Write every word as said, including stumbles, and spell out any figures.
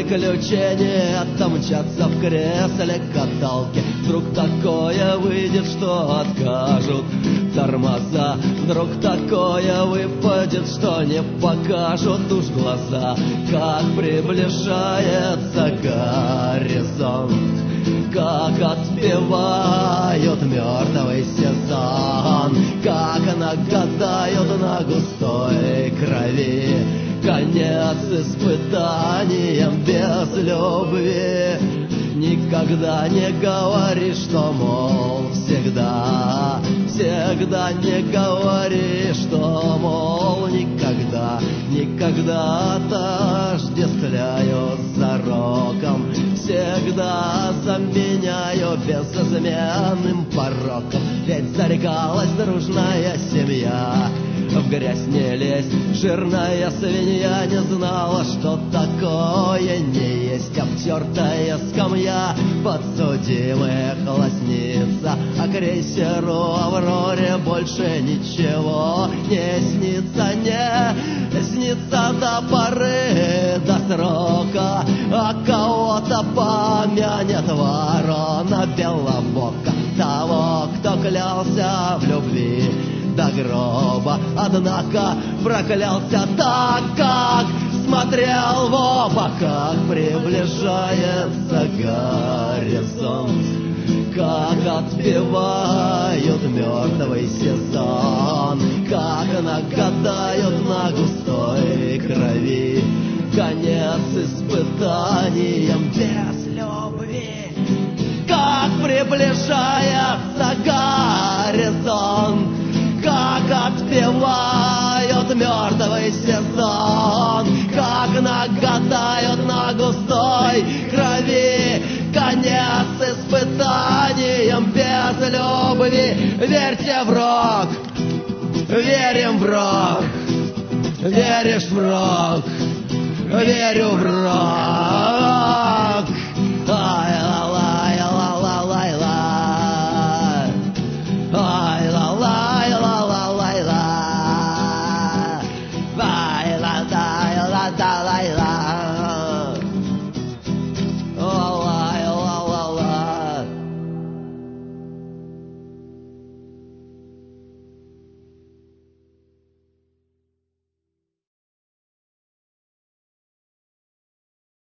приключения, там мчатся в кресле каталки. Вдруг такое выйдет, что откажут тормоза. Вдруг такое выпадет, что не покажут уж глаза. Как приближается горизонт, как отпевают мертвый сезон, как нагадают на густой крови конец испытаниям без любви. Никогда не говори, что, мол, всегда, всегда не говори, что, мол, никогда, никогда тождествляю с зароком, всегда заменяю безызменным пороком. Ведь зарекалась дружная семья в грязь не лезть. Жирная свинья не знала, что такое не есть обтертая скамья. Подсудимых лоснится, а крейсеру Авроре больше ничего не снится, не снится до поры, до срока. А кого-то помянет ворона белобока, того, кто клялся в любви до гроба, однако проклялся так, как смотрел в оба. Как приближается горизонт, как отпевают мертвый сезон, как нагадают на густой крови конец испытаниям без любви. Как приближается горизонт, как отпевают мертвый сезон, как нагадают на густой крови конец испытаниям без любви. Верьте в рок, верим в рок, веришь в рок, верю в рок.